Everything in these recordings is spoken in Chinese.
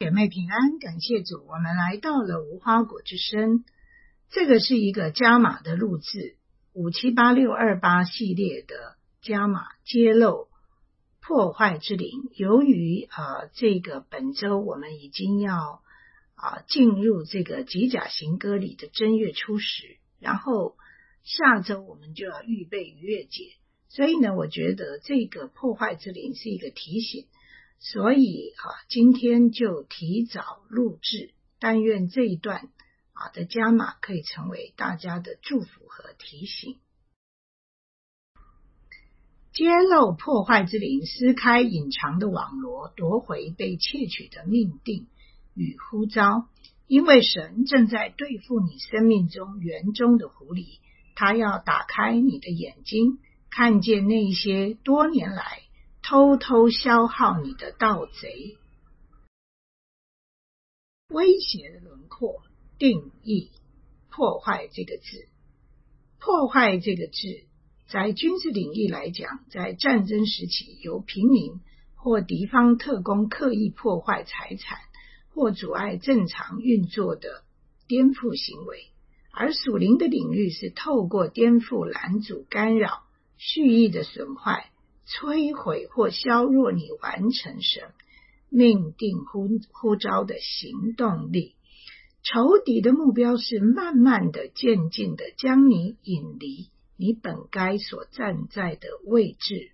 姐妹平安，感谢主，我们来到了无花果之声。这个是一个加码的录制，578-628系列的加码揭露破坏之灵。由于这个本周我们已经要进入这个吉甲行歌礼的正月初10，然后下周我们就要预备逾越节，所以呢，我觉得这个破坏之灵是一个提醒。所以今天就提早录制，但愿这一段的加码可以成为大家的祝福和提醒。揭露破坏之灵，撕开隐藏的网罗，夺回被窃取的命定与呼召。因为神正在对付你生命中园中的狐狸，他要打开你的眼睛，看见那些多年来偷偷消耗你的盗贼。威胁的轮廓定义，破坏这个字。破坏这个字在军事领域来讲，在战争时期由平民或敌方特工刻意破坏财产或阻碍正常运作的颠覆行为，而属灵的领域是透过颠覆、拦阻、干扰、蓄意的损坏、摧毁或削弱你完成神命定呼召的行动力。仇敌的目标是慢慢的、渐进的将你引离你本该所站在的位置。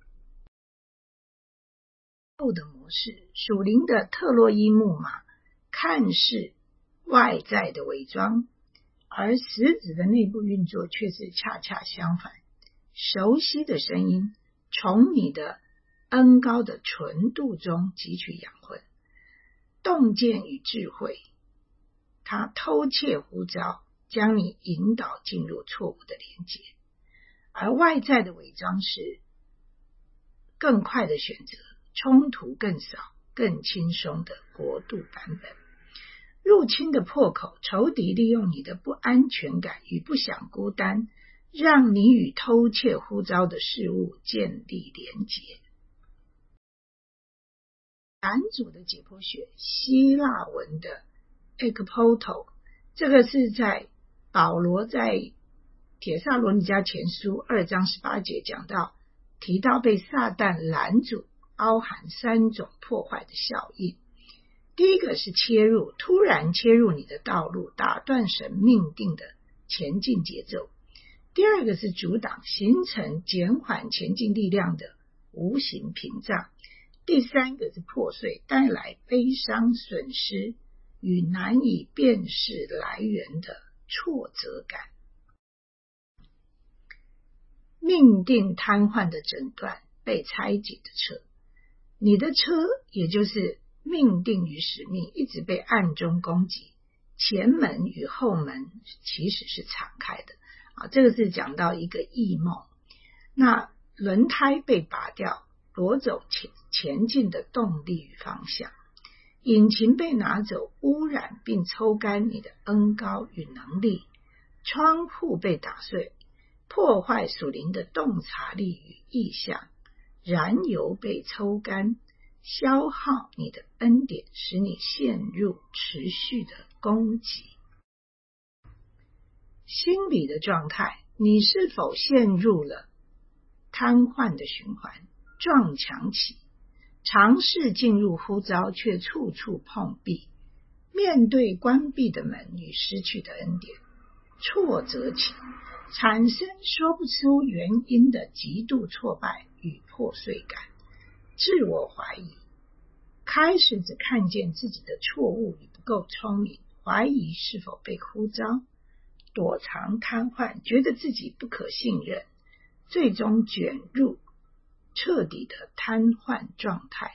后的模式，属灵的特洛伊木马看似外在的伪装，而实质的内部运作却是恰恰相反。熟悉的声音从你的恩膏的纯度中汲取养分，洞见与智慧，他偷窃呼召，将你引导进入错误的连结。而外在的伪装是更快的选择，冲突更少、更轻松的国度版本。入侵的破口，仇敌利用你的不安全感与不想孤单，让你与偷窃呼召的事物建立连结。拦阻的解剖学，希腊文的 ekpoto， 这个是在保罗在帖撒罗尼迦前书2章18节讲到，提到被撒旦拦阻，包含3种破坏的效应。第一个是切入，突然切入你的道路，打断神命定的前进节奏。第二个是阻挡，形成减缓前进力量的无形屏障。第三个是破碎，带来悲伤、损失与难以辨识来源的挫折感。命定瘫痪的诊断，被拆解的车，你的车也就是命定与使命一直被暗中攻击，前门与后门其实是敞开的这个是讲到一个异梦。那轮胎被拔掉，夺走前进的动力与方向，引擎被拿走，污染并抽干你的恩膏与能力，窗户被打碎，破坏属灵的洞察力与意象，燃油被抽干，消耗你的恩典，使你陷入持续的攻击。心理的状态，你是否陷入了瘫痪的循环，撞墙期，尝试进入呼召却处处碰壁，面对关闭的门与失去的恩典，挫折期，产生说不出原因的极度挫败与破碎感，自我怀疑，开始只看见自己的错误与不够聪明，怀疑是否被呼召，躲藏瘫痪，觉得自己不可信任，最终卷入彻底的瘫痪状态。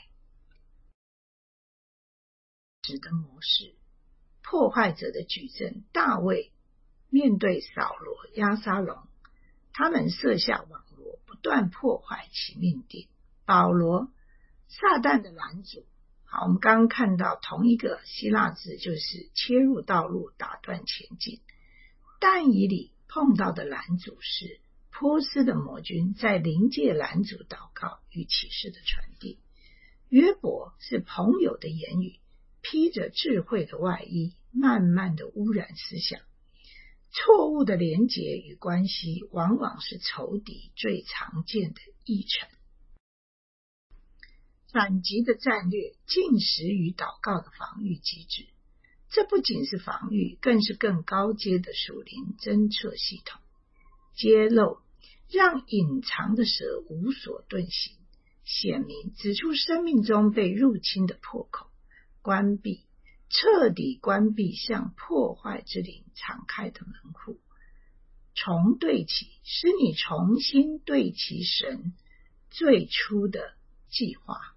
指的模式，破坏者的矩阵，大卫面对扫罗、押沙龙，他们设下网罗，不断破坏其命定。保罗，撒旦的拦阻。好，我们刚刚看到同一个希腊字，就是切入道路，打断前进。但以理碰到的拦阻是波斯的魔军在灵界拦阻祷告与启示的传递。约伯是朋友的言语披着智慧的外衣，慢慢的污染思想。错误的连结与关系往往是仇敌最常见的议程。反击的战略尽食于祷告的防御机制，这不仅是防御，更是更高阶的属灵侦测系统。揭露，让隐藏的蛇无所遁形；显明，指出生命中被入侵的破口；关闭，彻底关闭向破坏之灵敞开的门户；重对齐，使你重新对齐神最初的计划。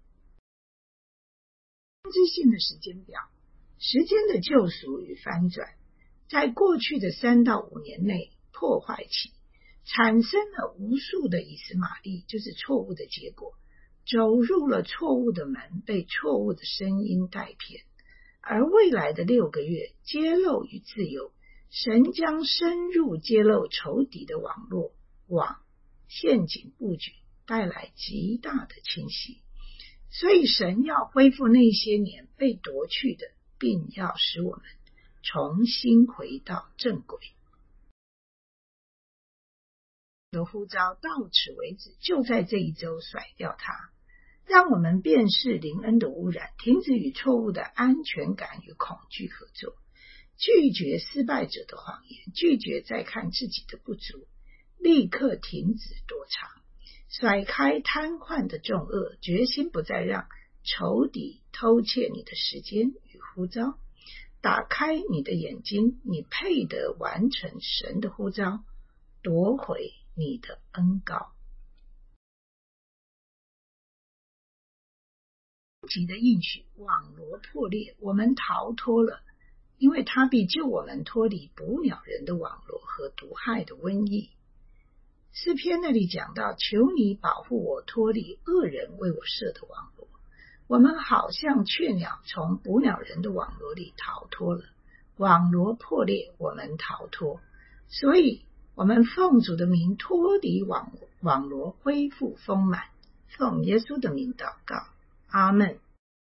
先知性的时间表，时间的救赎与翻转，在过去的3到5年内，破坏期产生了无数的以实玛利，就是错误的结果，走入了错误的门，被错误的声音带偏。而未来的6个月，揭露与自由，神将深入揭露仇敌的网络、陷阱布局，带来极大的清晰。所以神要恢复那些年被夺去的，并要使我们重新回到正轨。的呼召到此为止，就在这一周甩掉它，让我们辨识灵恩的污染，停止与错误的安全感与恐惧合作，拒绝失败者的谎言，拒绝再看自己的不足，立刻停止躲藏，甩开瘫痪的重恶，决心不再让仇敌偷窃你的时间与呼召。打开你的眼睛，你配得完成神的呼召，夺回你的恩膏。级的应许，网罗破裂，我们逃脱了，因为他必救我们脱离捕鸟人的网罗和毒害的瘟疫。诗篇那里讲到，求你保护我脱离恶人为我设的网罗。我们好像雀鸟从捕鸟人的网罗里逃脱了，网罗破裂，我们逃脱。所以我们奉主的名脱离网罗，恢复丰满。奉耶稣的名祷告，阿们。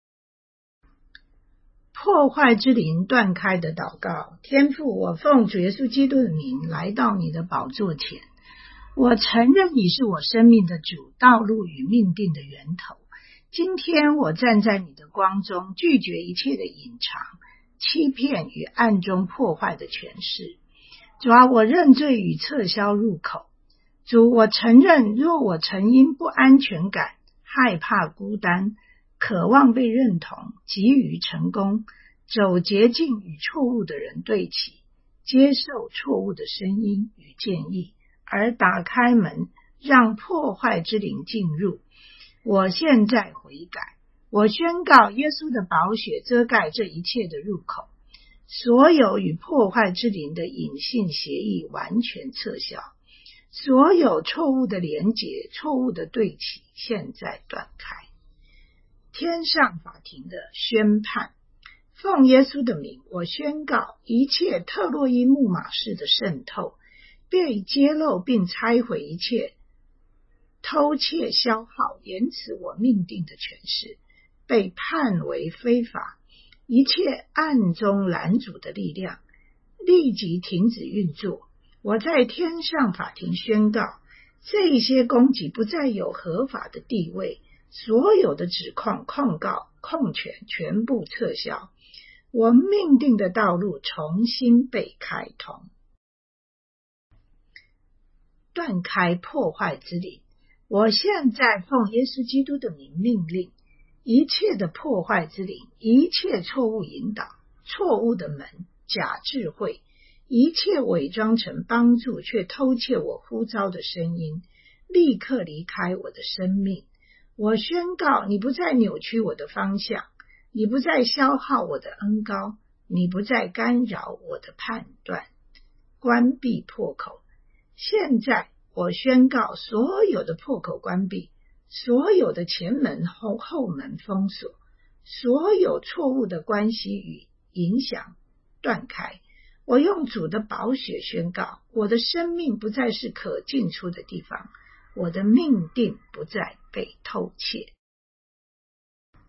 破坏之灵断开的祷告。天父，我奉主耶稣基督的名来到你的宝座前，我承认你是我生命的主，道路与命定的源头。今天我站在你的光中，拒绝一切的隐藏、欺骗与暗中破坏的权势。主啊，我认罪与撤销入口。主，我承认，若我曾因不安全感、害怕孤单、渴望被认同、急于成功、走捷径与错误的人对齐，接受错误的声音与建议，而打开门让破坏之灵进入，我现在悔改。我宣告耶稣的宝血遮盖这一切的入口，所有与破坏之灵的隐性协议完全撤销，所有错误的连结、错误的对齐现在断开。天上法庭的宣判，奉耶稣的名，我宣告一切特洛伊木马式的渗透被揭露，并拆毁一切偷窃、消耗、延迟我命定的权势，被判为非法。一切暗中拦阻的力量立即停止运作。我在天上法庭宣告，这些攻击不再有合法的地位，所有的指控、控告、控权全部撤销，我命定的道路重新被开通。断开破坏之灵，我现在奉耶稣基督的名命令，一切的破坏之灵，一切错误引导、错误的门、假智慧，一切伪装成帮助却偷窃我呼召的声音，立刻离开我的生命。我宣告，你不再扭曲我的方向，你不再消耗我的恩膏，你不再干扰我的判断。关闭破口。现在我宣告，所有的破口关闭，所有的前门后门封锁，所有错误的关系与影响断开。我用主的宝血宣告，我的生命不再是可进出的地方，我的命定不再被偷窃。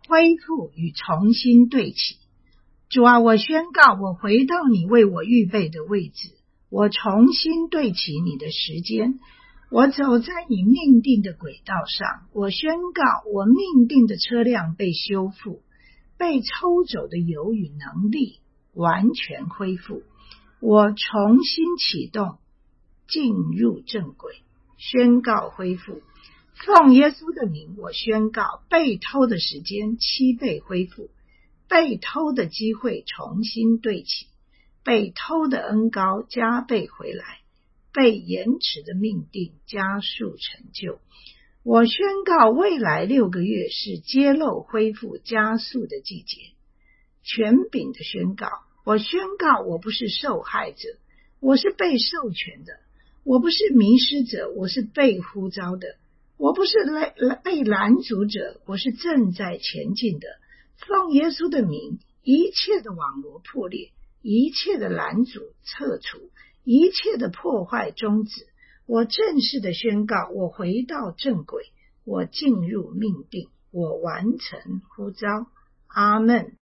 恢复与重新对齐。主啊，我宣告，我回到你为我预备的位置，我重新对齐你的时间，我走在你命定的轨道上。我宣告，我命定的车辆被修复，被抽走的油与能力完全恢复，我重新启动，进入正轨，宣告恢复。奉耶稣的名，我宣告，被偷的时间7倍恢复，被偷的机会重新对齐，被偷的恩膏加倍回来，被延迟的命定加速成就。我宣告，未来6个月是揭露恢复加速的季节。权柄的宣告，我宣告，我不是受害者，我是被授权的；我不是迷失者，我是被呼召的；我不是被拦阻者，我是正在前进的。奉耶稣的名，一切的网罗破裂，一切的拦阻撤除，一切的破坏终止。我正式的宣告，我回到正轨，我进入命定，我完成呼召。阿们。